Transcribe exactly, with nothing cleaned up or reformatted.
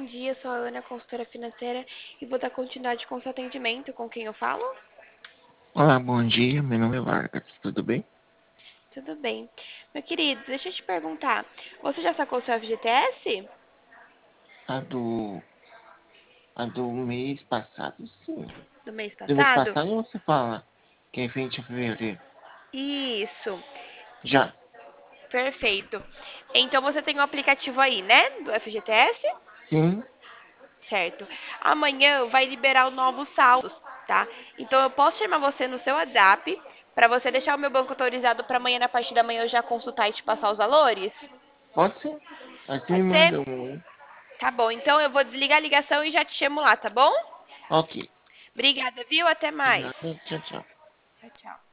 bom dia. Sou a Ana, consultora financeira, e vou dar continuidade com o seu atendimento. Com quem eu falo? Olá, bom dia. Meu nome é Vargas. Tudo bem? Tudo bem. Meu querido, deixa eu te perguntar. Você já sacou o seu F G T S A do, a do mês passado, sim. do mês Do mês passado? passado você fala que é vinte de fevereiro. Isso. Já. Perfeito. Então você tem o aplicativo aí, né? Do F G T S? Sim, Certo. Amanhã vai liberar os novos saldos, tá? Então eu posso chamar você no seu WhatsApp para você deixar o meu banco autorizado para amanhã, na parte da manhã, eu já consultar e te passar os valores? pode ser. Aí você me Pode ser? manda um. Tá bom, então eu vou desligar a ligação e já te chamo lá, tá bom? Ok. Obrigada, viu? Até mais. Obrigado. Tchau, tchau. Tchau, tchau.